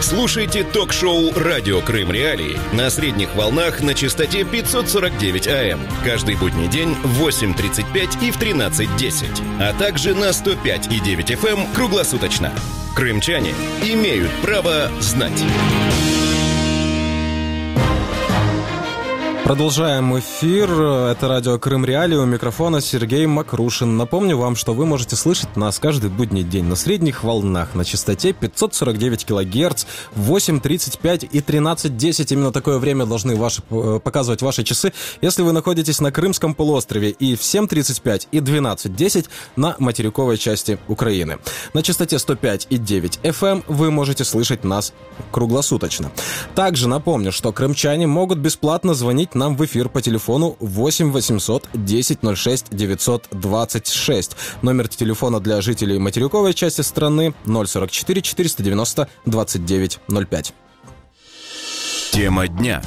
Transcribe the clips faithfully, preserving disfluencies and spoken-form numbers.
Слушайте ток-шоу «Радио Крым Реалии» на средних волнах на частоте пятьсот сорок девять АМ. Каждый будний день в восемь тридцать пять и в тринадцать десять. А также на сто пять и девять эф эм круглосуточно. Крымчане имеют право знать. Продолжаем эфир. Это радио Крым Реалии. У микрофона Сергей Макрушин. Напомню вам, что вы можете слышать нас каждый будний день на средних волнах на частоте пятьсот сорок девять килогерц в восемь тридцать пять и тринадцать десять. Именно такое время должны ваши, показывать ваши часы, если вы находитесь на Крымском полуострове, и в семь тридцать пять и двенадцать десять на материковой части Украины. На частоте сто пять и девять эф эм вы можете слышать нас круглосуточно. Также напомню, что крымчане могут бесплатно звонить нам в эфир по телефону восемь восемьсот десять ноль шесть девятьсот двадцать шесть. Номер телефона для жителей материковой части страны ноль сорок четыре четыреста девяносто двадцать девять ноль пять. Тема дня.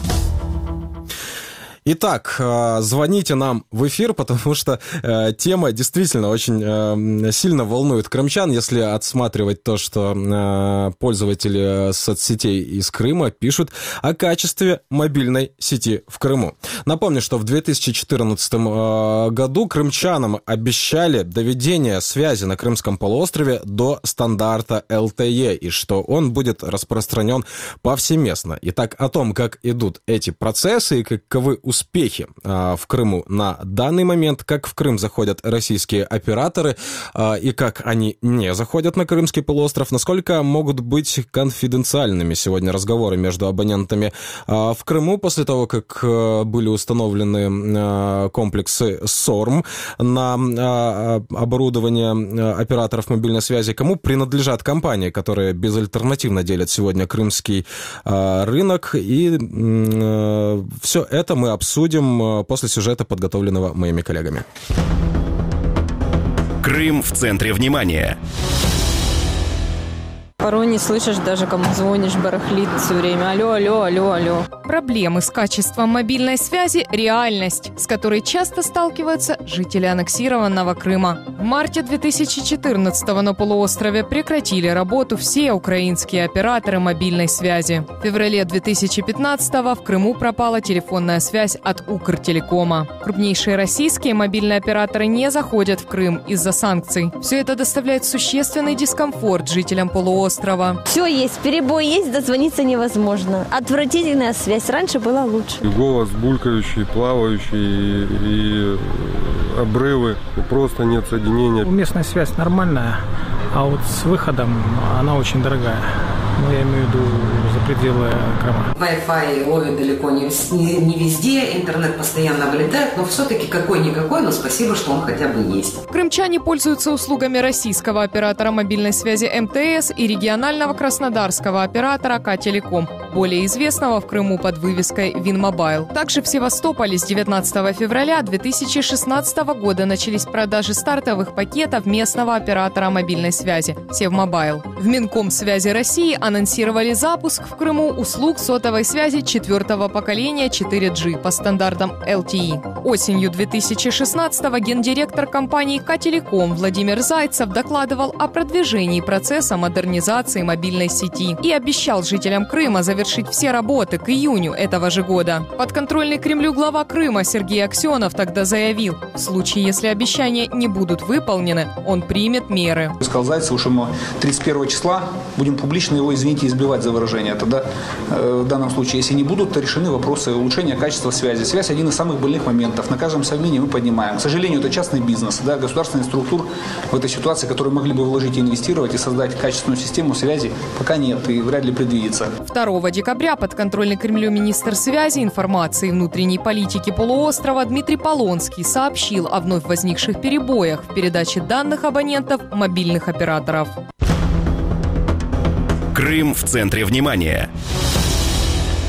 Итак, звоните нам в эфир, потому что э, тема действительно очень э, сильно волнует крымчан, если отсматривать то, что э, пользователи соцсетей из Крыма пишут о качестве мобильной сети в Крыму. Напомню, что в две тысячи четырнадцатом э, году крымчанам обещали доведение связи на Крымском полуострове до стандарта эл тэ е, и что он будет распространен повсеместно. Итак, о том, как идут эти процессы и каковы успехи а, в Крыму на данный момент, как в Крым заходят российские операторы а, и как они не заходят на Крымский полуостров, насколько могут быть конфиденциальными сегодня разговоры между абонентами а, в Крыму после того, как а, были установлены а, комплексы СОРМ на а, оборудование операторов мобильной связи, кому принадлежат компании, которые безальтернативно делят сегодня крымский а, рынок, и а, все это мы обсудим после сюжета, подготовленного моими коллегами. Крым в центре внимания. Порой не слышишь даже, кому звонишь, барахлит все время. Алло, алло, алло, алло. Проблемы с качеством мобильной связи – реальность, с которой часто сталкиваются жители аннексированного Крыма. В марте две тысячи четырнадцатого на полуострове прекратили работу все украинские операторы мобильной связи. В феврале две тысячи пятнадцатого в Крыму пропала телефонная связь от Укртелекома. Крупнейшие российские мобильные операторы не заходят в Крым из-за санкций. Все это доставляет существенный дискомфорт жителям полуострова. Все есть, перебой есть, дозвониться невозможно. Отвратительная связь. Раньше была лучше. И голос булькающий, плавающий, и обрывы, и просто нет соединения. Местная связь нормальная, а вот с выходом она очень дорогая. Ну, я имею в виду за пределы Крыма. Wi-Fi ловит далеко не, не, не везде, интернет постоянно вылетает, но все-таки какой-никакой, но спасибо, что он хотя бы есть. Крымчане пользуются услугами российского оператора мобильной связи эм тэ эс и регионального краснодарского оператора Ка-Телеком, более известного в Крыму под вывеской Винмобайл. Также в Севастополе с девятнадцатого февраля две тысячи шестнадцатого года начались продажи стартовых пакетов местного оператора мобильной связи Севмобайл. В Минкомсвязи России анонсировали запуск в Крыму услуг сотовой связи четвертого поколения четыре джи по стандартам эл ти и. Осенью две тысячи шестнадцатого гендиректор компании Ка-Телеком Владимир Зайцев докладывал о продвижении процесса модернизации мобильной сети и обещал жителям Крыма завершить все работы к июню этого же года. Подконтрольный Кремлю глава Крыма Сергей Аксенов тогда заявил, в случае, если обещания не будут выполнены, он примет меры. Сказал Зайцеву, что мы тридцать первого числа будем публично его, извините, избивать за выражение. Тогда э, в данном случае, если не будут, то решены вопросы улучшения качества связи. Связь – один из самых больных моментов. На каждом совмине мы поднимаем. К сожалению, это частный бизнес. Да, государственных структур в этой ситуации, которые могли бы вложить и инвестировать, и создать качественную систему связи, пока нет и вряд ли предвидится. второго декабря подконтрольный Кремлю министр связи, информации и внутренней политики полуострова Дмитрий Полонский сообщил о вновь возникших перебоях в передаче данных абонентов мобильных операторов. Крым в центре внимания.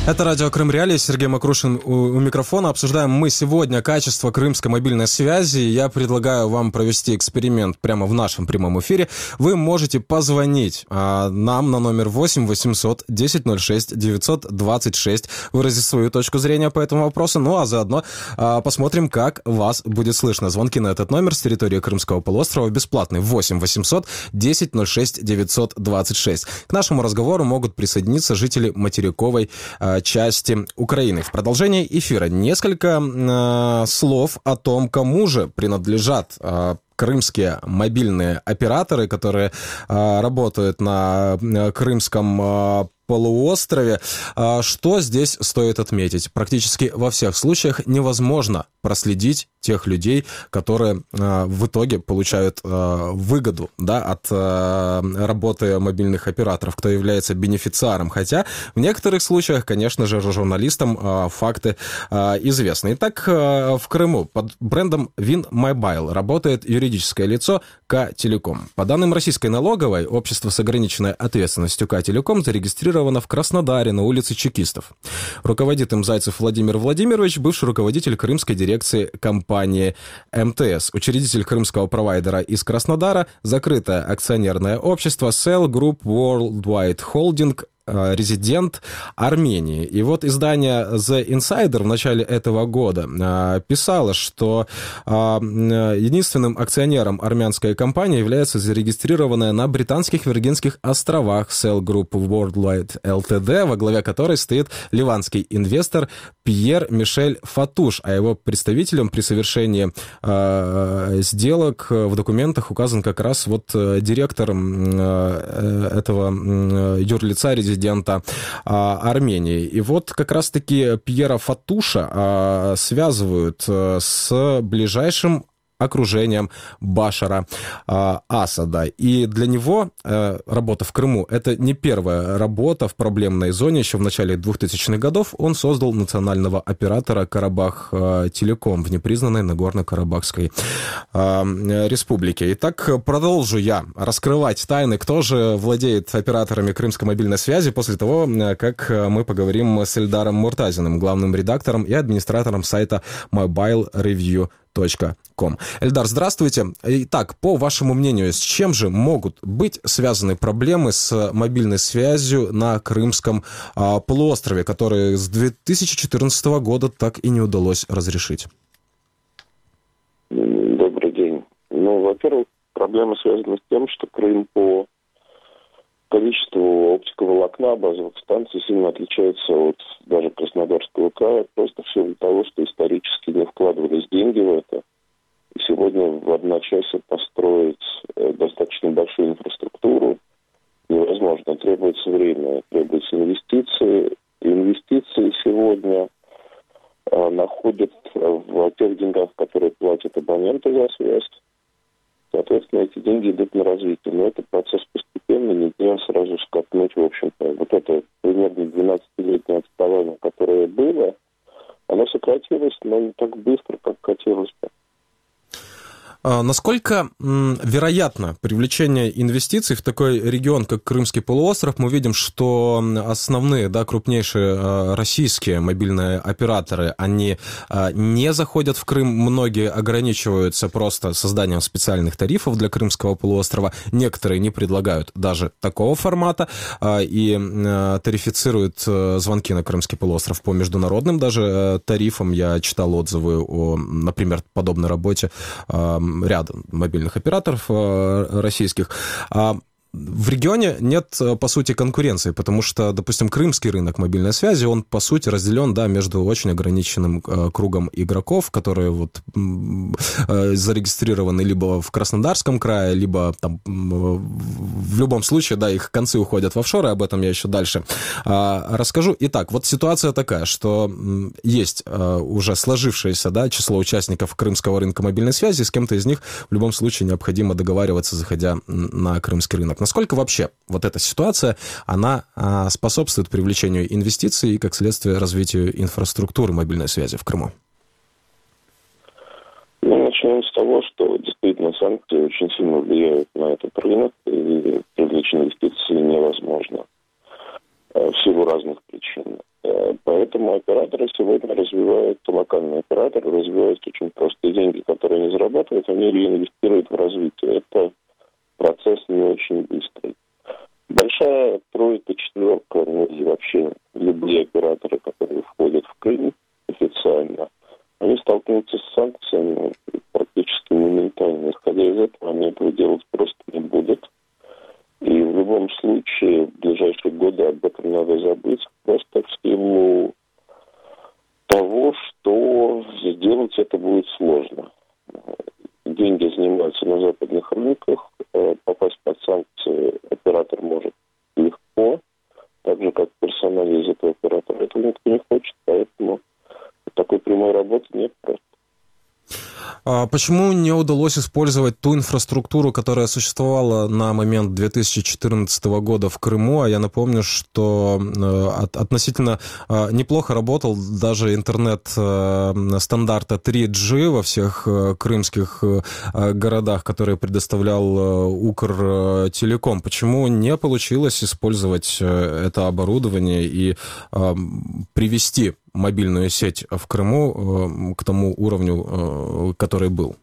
Это радио Крым Реалии, Сергей Макрушин у, у микрофона. Обсуждаем мы сегодня качество крымской мобильной связи. Я предлагаю вам провести эксперимент прямо в нашем прямом эфире. Вы можете позвонить а, нам на номер восемь восемьсот десять ноль шесть девятьсот двадцать шесть, выразить свою точку зрения по этому вопросу, ну а заодно а, посмотрим, как вас будет слышно. Звонки на этот номер с территории Крымского полуострова бесплатные. восемь восемьсот десять ноль шесть девятьсот двадцать шесть. К нашему разговору могут присоединиться жители материковой а, части Украины. В продолжении эфира несколько э, слов о том, кому же принадлежат э, крымские мобильные операторы, которые э, работают на э, крымском э, полуострове. Что здесь стоит отметить? Практически во всех случаях невозможно проследить тех людей, которые в итоге получают выгоду, да, от работы мобильных операторов, кто является бенефициаром. Хотя в некоторых случаях, конечно же, журналистам факты известны. Итак, в Крыму под брендом WinMobile работает юридическое лицо К-Телеком. По данным российской налоговой, общество с ограниченной ответственностью К-Телеком зарегистрировано в Краснодаре на улице Чекистов. Руководит им Зайцев Владимир Владимирович, бывший руководитель крымской дирекции компании эм тэ эс, учредитель крымского провайдера из Краснодара, закрытое акционерное общество Cell Group Worldwide Holding, резидент Армении. И вот издание The Insider в начале этого года писало, что единственным акционером армянской компании является зарегистрированная на Британских Виргинских островах Cell Group Worldwide эл ти ди, во главе которой стоит ливанский инвестор Пьер Мишель Фатуш, а его представителем при совершении сделок в документах указан как раз вот директор этого юрлица, резидента Армении. И вот как раз-таки Пьера Фатуша связывают с ближайшим окружением Башара э, Асада. И для него э, работа в Крыму — это не первая работа в проблемной зоне. Еще в начале двухтысячных годов он создал национального оператора Карабах э, Телеком в непризнанной Нагорно-Карабахской э, республике. Итак, продолжу я раскрывать тайны, кто же владеет операторами крымской мобильной связи, после того, как мы поговорим с Эльдаром Муртазиным, главным редактором и администратором сайта мобайл ревью точка ком. Эльдар, здравствуйте. Итак, по вашему мнению, с чем же могут быть связаны проблемы с мобильной связью на Крымском а, полуострове, которые с две тысячи четырнадцатого года так и не удалось разрешить? Добрый день. Ну, во-первых, проблема связана с тем, что Крым по количеству оптиковолокна базовых станций сильно отличается от даже Краснодарского края, просто в силу того, что исторически не вкладывались деньги в это. И сегодня в одночасье построить достаточно большую инфраструктуру невозможно. Требуется время, требуются инвестиции. И инвестиции сегодня а, находят в тех деньгах, которые платят абоненты за связь. Соответственно, эти деньги идут на развитие. Но это процесс постепенный, нельзя сразу скопнуть, в общем-то. Вот это примерно двенадцатилетнее отставание, которое было, оно сократилось, но не так быстро, как хотелось бы. Насколько м, вероятно привлечение инвестиций в такой регион, как Крымский полуостров? Мы видим, что основные, да, крупнейшие э, российские мобильные операторы, они э, не заходят в Крым, многие ограничиваются просто созданием специальных тарифов для Крымского полуострова, некоторые не предлагают даже такого формата э, и э, тарифицируют э, звонки на Крымский полуостров по международным даже э, тарифам. Я читал отзывы о, например, подобной работе э, ряда мобильных операторов э, российских. А в регионе нет, по сути, конкуренции, потому что, допустим, крымский рынок мобильной связи, он, по сути, разделен, да, между очень ограниченным э, кругом игроков, которые вот э, зарегистрированы либо в Краснодарском крае, либо там э, в любом случае, да, их концы уходят в офшоры, об этом я еще дальше э, расскажу. Итак, вот ситуация такая, что э, есть э, уже сложившееся, да, число участников крымского рынка мобильной связи, с кем-то из них в любом случае необходимо договариваться, заходя на крымский рынок. Насколько вообще вот эта ситуация, она а, способствует привлечению инвестиций и, как следствие, развитию инфраструктуры мобильной связи в Крыму? Ну, начнем с того, что действительно санкции очень сильно влияют на этот рынок, и привлечь инвестиции невозможно в силу разных причин. но операторы сегодня развивают, локальные операторы развивают очень простые деньги, которые они зарабатывают, они реинвестируют в развитие. Это процесс не очень быстрый. Большая тройка, четверка, ну и вообще любые операторы, которые входят в Крым официально, они столкнутся с санкциями практически моментально. Исходя из этого, они этого делать просто не будут. И в любом случае, в ближайшие годы об этом надо забыть, просто в силу того, что сделать это будет сложно. Деньги занимаются на западных рынках, попасть под санкции оператор может легко, так же, как персонально из этого оператора. Этого никто не хочет, поэтому такой прямой работы нет просто. А почему не удалось использовать ту инфраструктуру, которая существовала на момент две тысячи четырнадцатого года в Крыму? А я напомню, что относительно неплохо работал даже интернет стандарта три джи во всех крымских городах, которые предоставлял Укртелеком. Почему не получилось использовать это оборудование и привести мобильную сеть в Крыму к тому уровню, который был?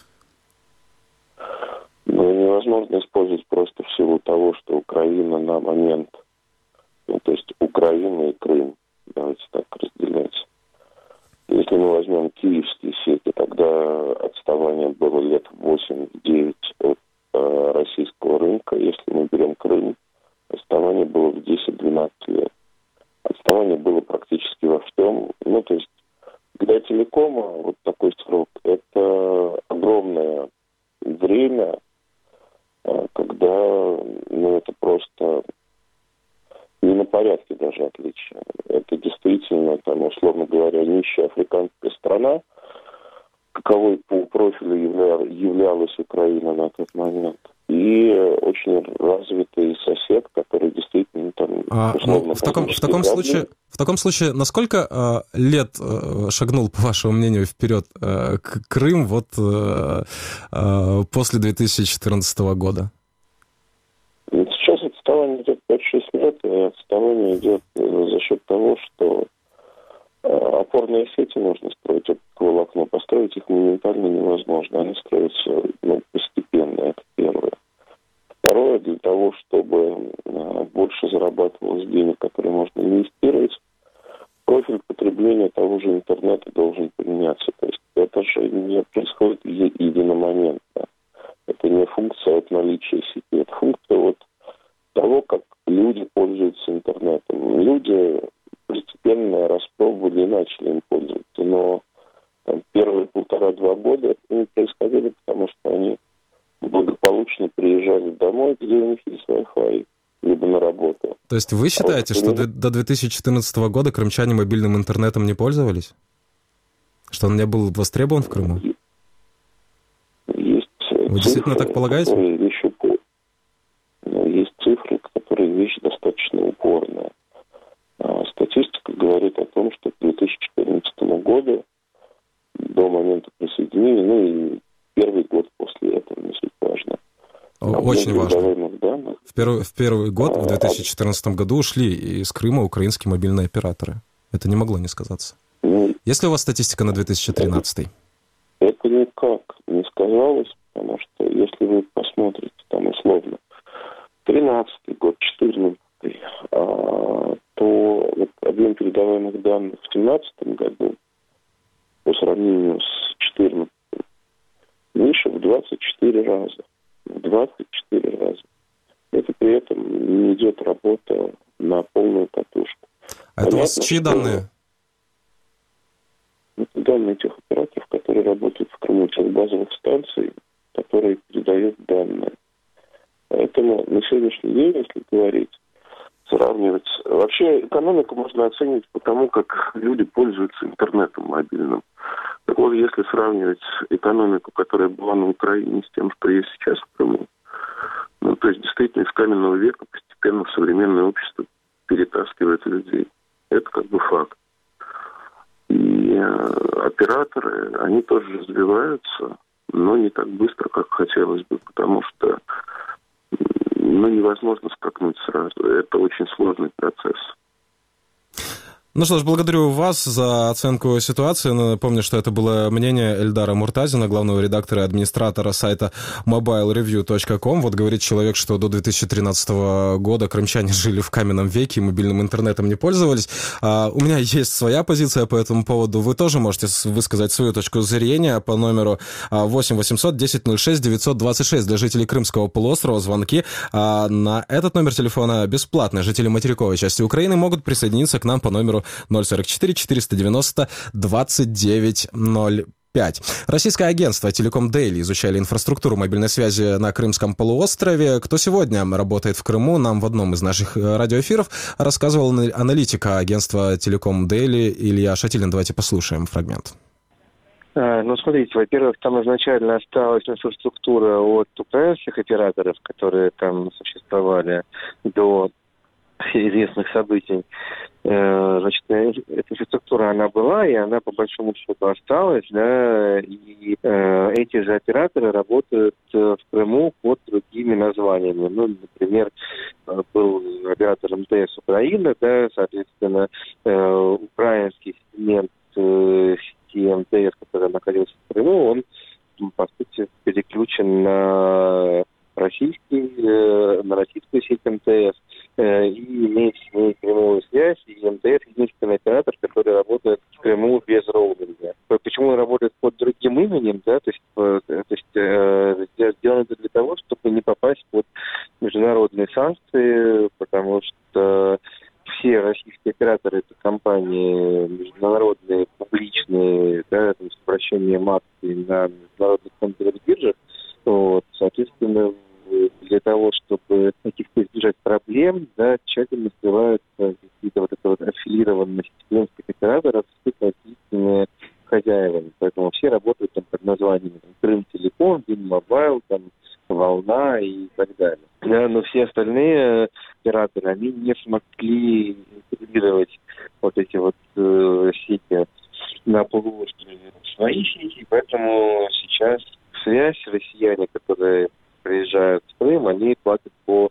Ну, невозможно использовать просто в силу того, что Украина на момент, ну, то есть Украина и Крым, давайте так разделять. Если мы возьмем киевские сети, тогда отставание было лет восемь-девять от э, российского рынка. Если мы берем Крым, отставание было в десять-двенадцать лет. Отставание было практически во всем. Ну, то есть для телекома вот такой срок – это огромное время, когда, ну, это просто не на порядке даже отличия. Это действительно, там, условно говоря, нищая африканская страна, каковой по профилю явля... являлась Украина на тот момент. И очень развитый сосед, который действительно там а, условно... Ну, в, таком, в, таком случае, в таком случае, на сколько э, лет э, шагнул, по вашему мнению, вперед э, Крым вот э, э, после две тысячи четырнадцатого года? Сейчас отставание идет пять-шесть лет, и отставание идет за счет того, что э, опорные сети нужно строить, волокно, построить их моментально невозможно. Они строятся, ну, постепенно, это первое. Второе, для того, чтобы э, больше зарабатывалось денег, которые можно инвестировать, профиль потребления того же интернета должен поменяться. То есть это же не происходит е- единомоментно. Это не функция от наличия сети, это функция от того, как люди пользуются интернетом. Люди постепенно распробовали и начали им пользоваться, но там, первые полтора-два года это не происходило, потому что они благополучно приезжали домой, где у них есть Wi-Fi, либо на работу. То есть вы считаете, а вот, что до две тысячи четырнадцатого года крымчане мобильным интернетом не пользовались? Что он не был востребован в Крыму? Есть Вы цифры, действительно так полагаете? Вещь упор... Есть цифры, которые вещь достаточно упорная. Статистика говорит о том, что к две тысячи четырнадцатому году, до момента присоединения, ну и первый год после этого, не суть важно. Очень важно. Данных, в, первый, в первый год, а, в две тысячи четырнадцатом году, ушли из Крыма украинские мобильные операторы. Это не могло не сказаться. Ну, есть ли у вас статистика на две тысячи тринадцатый? Это, это никак не сказалось, потому что если вы посмотрите, там, условно, тринадцатый год, четырнадцатый, а, то вот объем передаваемых данных в семнадцатом году по сравнению с четырнадцатым выше в двадцать четыре раза. В двадцать четыре раза. Это при этом не идет работа на полную катушку. А это у вас чьи данные? Это данные тех операторов, которые работают в Крыму, тех базовых станций, которые передают данные. Поэтому на сегодняшний день, если говорить, сравнивать... Вообще экономику можно оценивать по тому, как люди пользуются интернетом мобильным. Так вот, если сравнивать экономику, которая была на Украине, с тем, что есть сейчас в Крыму, ну, то есть действительно из каменного века постепенно в современное общество перетаскивает людей. Это как бы факт. И э, операторы, они тоже развиваются, но не так быстро, как хотелось бы, потому что ну, невозможно скакнуть сразу. Это очень сложный процесс. Ну что ж, благодарю вас за оценку ситуации. Напомню, что это было мнение Эльдара Муртазина, главного редактора и администратора сайта мобайл ревью точка ком. Вот говорит человек, что до две тысячи тринадцатого года крымчане жили в каменном веке и мобильным интернетом не пользовались. А у меня есть своя позиция по этому поводу. Вы тоже можете высказать свою точку зрения по номеру восемь восемьсот десять ноль шесть девятьсот двадцать шесть. Для жителей Крымского полуострова звонки а на этот номер телефона бесплатный. Жители материковой части Украины могут присоединиться к нам по номеру ноль сорок четыре четыреста девяносто двадцать девять ноль пять. Российское агентство Telecom Daily изучали инфраструктуру мобильной связи на Крымском полуострове. Кто сегодня работает в Крыму, нам в одном из наших радиоэфиров рассказывал аналитика агентства Telecom Daily Илья Шатилин. Давайте послушаем фрагмент. Ну, смотрите, во-первых, там изначально осталась инфраструктура от украинских операторов, которые там существовали до известных событий. Значит, эта инфраструктура, она была, и она по большому счету осталась, да, и э, эти же операторы работают в Крыму под другими названиями. Ну, например, был оператор эм тэ эс Украина, да, соответственно, э, украинский сегмент э, сети эм тэ эс, который находился в Крыму, он, по сути, переключен на российский, э, на российскую сеть эм тэ эс, э, и имеет с ней прямую связь, и эм тэ эс единственный оператор, который работает в Крыму без роуминга. Почему он работает под другим именем, да, то есть, э, то есть э, сделано это для того, чтобы не попасть под международные санкции, потому что все российские операторы, это компании международные, публичные, да, с обращением акций на международных фондовых биржах. Вот, соответственно, для того, чтобы каких-то избежать проблем, да, тщательно скрываются какие-то вот это вот аффилированность клиентских операторов с ответственными хозяевами. Поэтому все работают там под названием там, Крым Телеком, Винмобайл, там, Волна и так далее. Да, но все остальные операторы, они не смогли интегрировать вот эти вот э, сети на полуострове в свои сети, поэтому сейчас связь россияне, которые приезжают в Крым, они платят по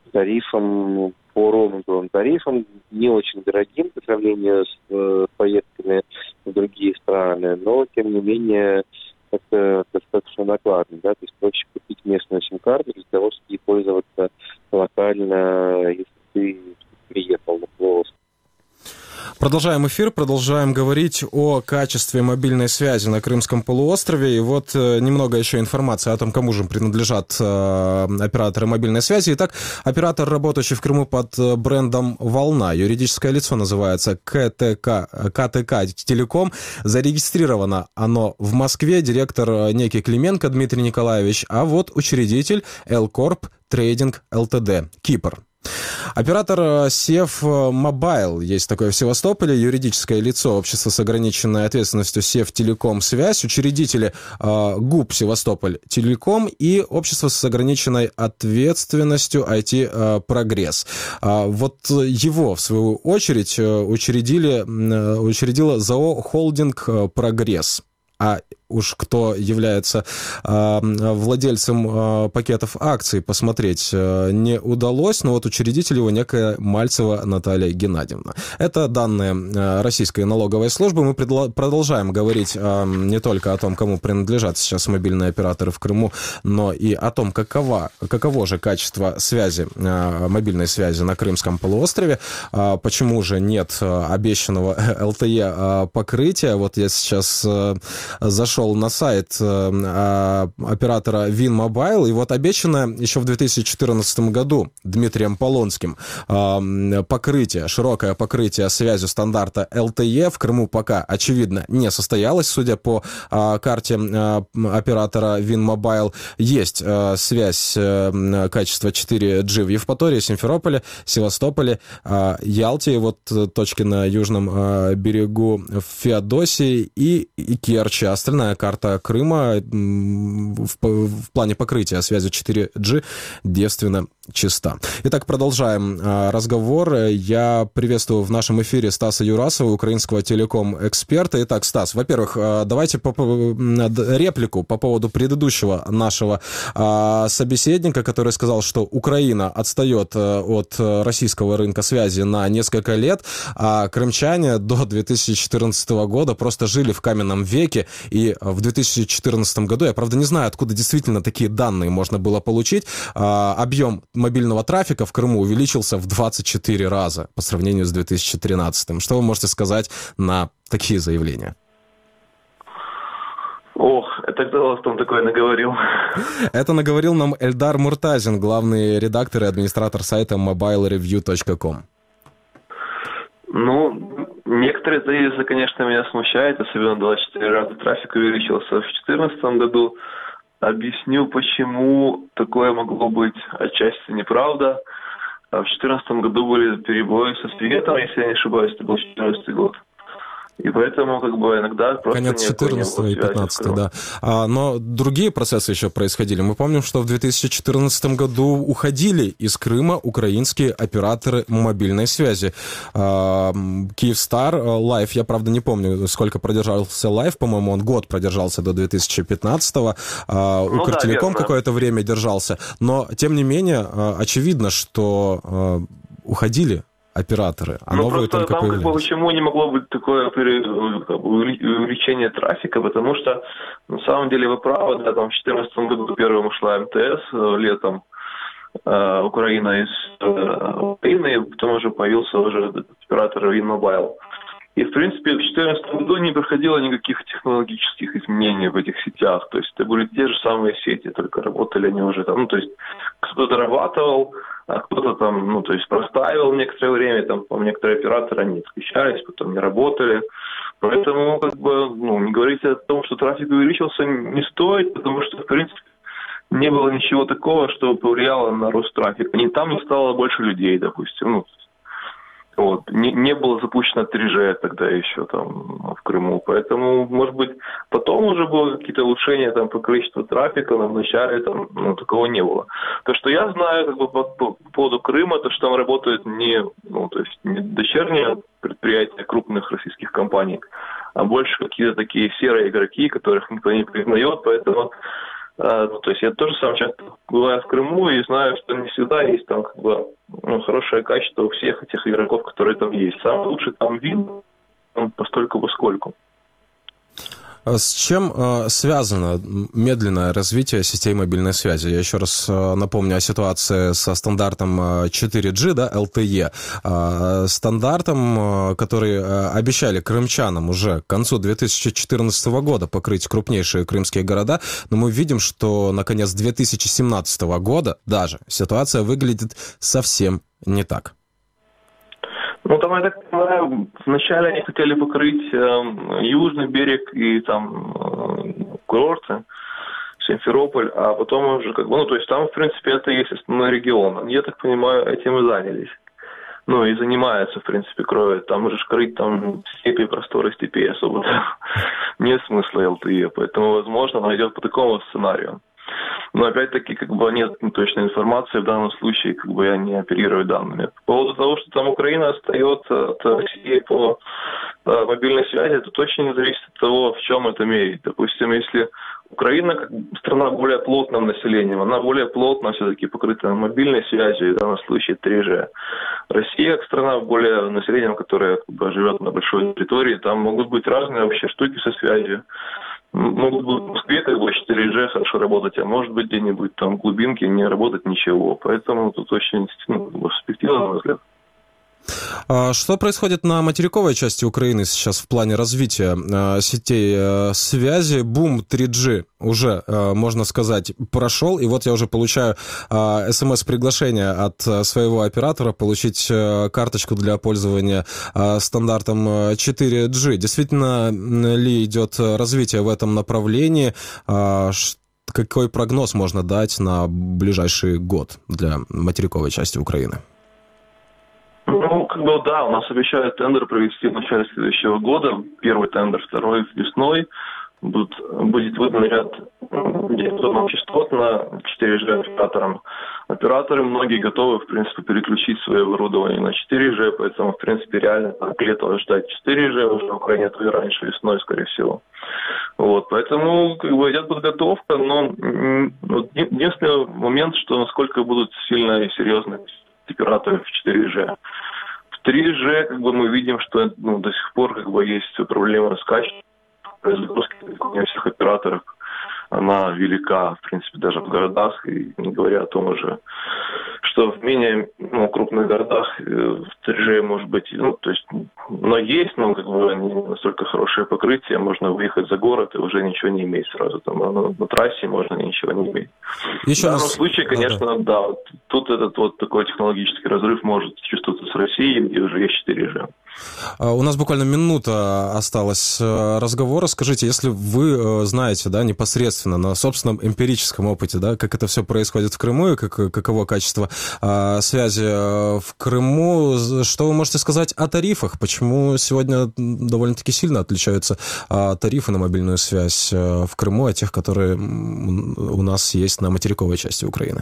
тарифам, по роуминговым тарифам, не очень дорогим по сравнению с э, поездками в другие страны, но, тем не менее, это достаточно накладно, да, то есть проще купить местную сим-карту для того, чтобы ей пользоваться локально, если ты приехал на полуостров. Продолжаем эфир, продолжаем говорить о качестве мобильной связи на Крымском полуострове. И вот немного еще информации о том, кому же принадлежат э, операторы мобильной связи. Итак, оператор, работающий в Крыму под брендом «Волна». Юридическое лицо называется ка тэ ка, ка тэ ка Телеком. Зарегистрировано оно в Москве. Директор некий Клименко Дмитрий Николаевич. А вот учредитель Элкорп Трейдинг Лтд. Кипр. Оператор Сев Мобайл есть такое в Севастополе, юридическое лицо, общество с ограниченной ответственностью Сев Телеком Связь, учредители э, ГУП Севастополь Телеком и общество с ограниченной ответственностью ай ти э, Прогресс. А вот его, в свою очередь, учредили, э, учредила ЗАО Холдинг Прогресс. А уж кто является э, владельцем э, пакетов акций, посмотреть э, не удалось, но вот учредитель его некая Мальцева Наталья Геннадьевна. Это данные э, Российской налоговой службы. Мы предла- продолжаем говорить э, не только о том, кому принадлежат сейчас мобильные операторы в Крыму, но и о том, какова, каково же качество связи, э, мобильной связи на Крымском полуострове, э, почему же нет обещанного эл тэ е э, покрытия. Вот я сейчас э, зашел на сайт э, оператора Винмобайл, и вот обещано еще в две тысячи четырнадцатом году Дмитрием Полонским э, покрытие, широкое покрытие связью стандарта эл тэ е в Крыму пока, очевидно, не состоялось. Судя по э, карте э, оператора Винмобайл, есть э, связь э, качества четыре джи в Евпатории, Симферополе, Севастополе, э, Ялте, вот точки на южном э, берегу Феодосии и, и Керчи. Остальная карта Крыма в, в плане покрытия связи четыре джи девственно чиста. Итак, продолжаем разговор. Я приветствую в нашем эфире Стаса Юрасова, украинского телеком-эксперта. Итак, Стас, во-первых, давайте по, реплику по поводу предыдущего нашего собеседника, который сказал, что Украина отстает от российского рынка связи на несколько лет, а крымчане до две тысячи четырнадцатого года просто жили в каменном веке, и в две тысячи четырнадцатом году, я, правда, не знаю, откуда действительно такие данные можно было получить, объем мобильного трафика в Крыму увеличился в двадцать четыре раза по сравнению с две тысячи тринадцатым. Что вы можете сказать на такие заявления? Ох, это кто вас там такое наговорил? Это наговорил нам Эльдар Муртазин, главный редактор и администратор сайта мобайл ревью точка ком. Ну, некоторые тезисы, конечно, меня смущают, особенно двадцать четыре раза трафик увеличился в две тысячи четырнадцатом году. Объясню, почему такое могло быть отчасти неправда. В две тысячи четырнадцатом году были перебои со светом, если я не ошибаюсь, это был две тысячи четырнадцатый год. И поэтому, как бы, иногда просто... Конец четырнадцатого и пятнадцатого, да. А, но другие процессы еще происходили. Мы помним, что в две тысячи четырнадцатом году уходили из Крыма украинские операторы мобильной связи. А, Киевстар, Лайф, я, правда, не помню, сколько продержался Лайф, по-моему, он год продержался до две тысячи пятнадцатого. А, ну, Укртелеком да, какое-то время держался. Но, тем не менее, очевидно, что а, уходили операторы, а ну, новые только там, появлялись. Как бы, почему не могло быть такое увеличение трафика, потому что на самом деле вы правы, да, там в две тысячи четырнадцатом году первым ушла МТС, летом э, Украина из э, Украины, и потом уже появился уже оператор Винмобайл. И, в принципе, в две тысячи четырнадцатом году не проходило никаких технологических изменений в этих сетях. То есть это были те же самые сети, только работали они уже там. Ну, то есть кто-то дорабатывал, а кто-то там, ну, то есть простаивал некоторое время, там, по некоторые операторы, они отключались, потом не работали. Поэтому, как бы, ну, не говорить о том, что трафик увеличился, не стоит, потому что, в принципе, не было ничего такого, что повлияло на рост трафика. Ни там не стало больше людей, допустим, ну, вот. Не, не было запущено три джи тогда еще там в Крыму, поэтому, может быть, потом уже было какие-то улучшения там по количеству трафика, но вначале там, ну, такого не было. То, что я знаю как бы, по, по поводу Крыма, то, что там работают не, ну, то есть не дочерние предприятия крупных российских компаний, а больше какие-то такие серые игроки, которых никто не признает, поэтому... Ну, то есть я тоже сам часто бываю в Крыму и знаю, что не всегда есть там как бы, ну, хорошее качество у всех этих игроков, которые там есть. Самый лучший там вид, он постольку поскольку. С чем э, связано медленное развитие сетей мобильной связи? Я еще раз э, напомню о ситуации со стандартом четыре джи, да, эл ти и, э, стандартом, э, который э, обещали крымчанам уже к концу две тысячи четырнадцатого года покрыть крупнейшие крымские города, но мы видим, что на конец две тысячи семнадцатого года даже ситуация выглядит совсем не так. Ну, там, я так понимаю, вначале они хотели покрыть э, южный берег и там э, курорты, Симферополь, а потом уже как бы, ну, то есть там, в принципе, это и есть основной регион. Я так понимаю, этим и занялись. Ну, и занимаются, в принципе, кроют. Там уже крыть там степи, просторы степей особо нет смысла эл ти и, поэтому, возможно, она идет по такому сценарию. Но опять-таки, как бы нет точной информации, в данном случае как бы я не оперирую данными. По поводу того, что там Украина отстает от России по э, мобильной связи, это очень зависит от того, в чем это мерить. Допустим, если Украина как страна более плотным населением, она более плотно все-таки покрыта мобильной связью, в данном случае три джи. Россия как страна более населением, которая как бы, живет на большой территории, там могут быть разные вообще штуки со связью. Могут быть в Москве как бы четыре джи хорошо работать, а может быть где-нибудь там в глубинке не работать ничего. Поэтому тут очень ну, перспектива, на мой взгляд. Что происходит на материковой части Украины сейчас в плане развития сетей связи? Бум три джи уже, можно сказать, прошел, и вот я уже получаю смс-приглашение от своего оператора получить карточку для пользования стандартом четыре джи. Действительно ли идет развитие в этом направлении? Какой прогноз можно дать на ближайший год для материковой части Украины? Ну, как бы, да, у нас обещают тендер провести в начале следующего года. Первый тендер, второй весной. будут, будет выдан ряд диапазонов частот на четыре джи операторам. Операторы многие готовы, в принципе, переключить свое оборудование на четыре джи, поэтому, в принципе, реально к лету ждать четыре джи уже в Украине, то и раньше, весной, скорее всего. Вот, поэтому как бы идет подготовка, но вот, единственный момент, что насколько будут сильно и серьезно операторы в четыре джи. В три джи как бы мы видим, что ну, до сих пор как бы есть проблемы с качеством загрузки не всех операторов. Она велика, в принципе, даже в городах, и не говоря о том уже, что в менее ну, крупных городах в три джи может быть, ну, то есть, но есть, но как бы не настолько хорошее покрытие, можно выехать за город и уже ничего не иметь сразу, там, на, на трассе можно ничего не иметь. Еще в данном раз... случае, конечно, да, да вот, тут этот вот такой технологический разрыв может чувствоваться с Россией, где уже есть четыре джи. У нас буквально минута осталась разговора. Скажите, если вы знаете, да, непосредственно на собственном эмпирическом опыте, да, как это все происходит в Крыму и как, каково качество а, связи в Крыму, что вы можете сказать о тарифах? Почему сегодня довольно-таки сильно отличаются а, тарифы на мобильную связь в Крыму от тех, которые у нас есть на материковой части Украины?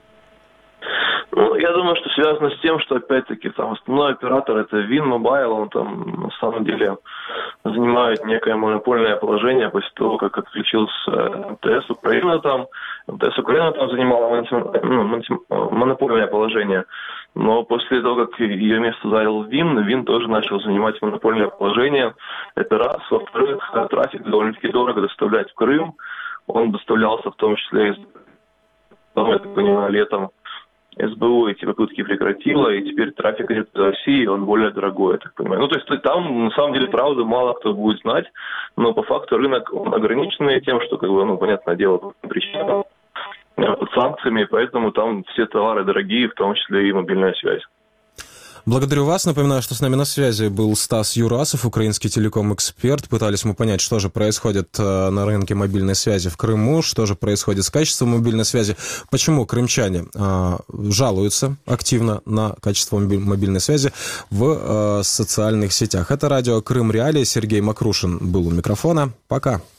Ну, я думаю, что связано с тем, что, опять-таки, там основной оператор – это Винмобайл, он там, на самом деле, занимает некое монопольное положение после того, как отключился МТС Украина там. МТС Украина там занимала ну, монопольное положение, но после того, как ее место занял Вин, Вин тоже начал занимать монопольное положение. Это раз. Во-вторых, трафик довольно-таки дорого доставлять в Крым. Он доставлялся в том числе, я так понимаю, летом. СБУ эти попытки прекратила, и теперь трафик идет из России, он более дорогой, я так понимаю. Ну, то есть там, на самом деле, правда, мало кто будет знать, но по факту рынок он ограниченный тем, что, как бы, ну, понятное дело, по причинам, под санкциями, поэтому там все товары дорогие, в том числе и мобильная связь. Благодарю вас. Напоминаю, что с нами на связи был Стас Юрасов, украинский телеком-эксперт. Пытались мы понять, что же происходит на рынке мобильной связи в Крыму, что же происходит с качеством мобильной связи, почему крымчане а, жалуются активно на качество мобильной связи в а, социальных сетях. Это радио Крым Реалии. Сергей Макрушин был у микрофона. Пока.